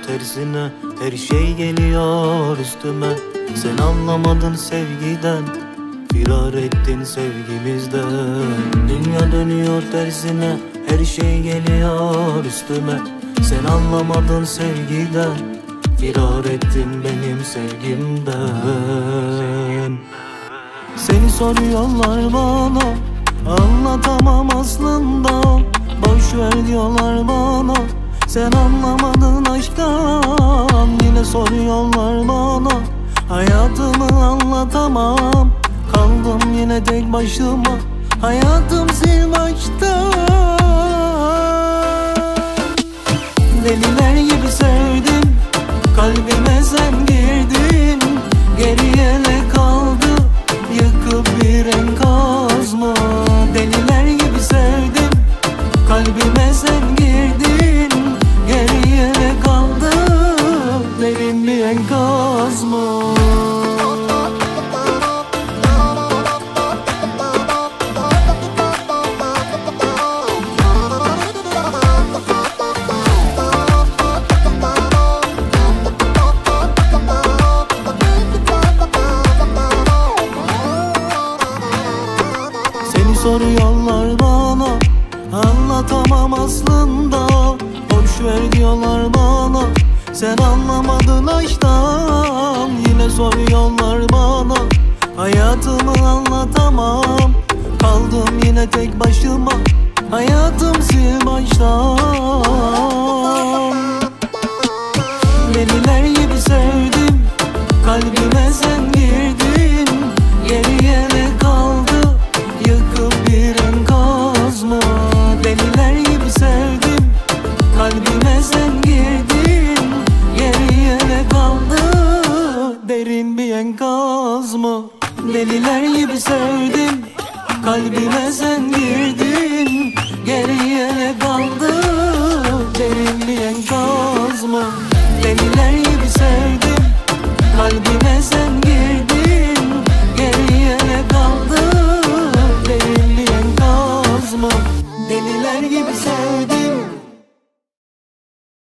tersine, her şey geliyor üstüme. Sen anlamadın sevgiden, firar ettin sevgimizden. Dünya dönüyor tersine, her şey geliyor üstüme. Sen anlamadın sevgiden, firar ettin benim sevgimden. Seni soruyorlar bana, anlatamam aslında. Boş ver diyorlar bana, sen anlamadın aşktan. Yine soruyorlar bana, hayatımı anlatamam. Kaldım yine tek başıma, hayatım sil baştan. Deliler gibi sevdim, kalbime sen girdin. Geriye ne kaldı, yıkıp bir enkaz mı? Deliler gibi sevdim, kalbime sen girdin. Geriye ne kaldı, derin bir enkaz mı? Soruyorlar bana, anlatamam aslında. Boş ver diyorlar bana, sen anlamadın aşktan. Yine soruyorlar bana, hayatımı anlatamam. Kaldım yine tek başıma, hayatım sil baştan. Deliler gibi sevdim, kalbime sen girdin. Geriye ne kaldı, yıkıp bir enkaz mı? Deliler gibi sevdim, kalbime sen girdin. Geriye ne kaldı, derin bir enkaz mı? Deliler gibi sevdim, kalbime sen girdin. Geriye ne kaldı, derin bir enkaz mı? Deliler gibi sevdim, kalbime sen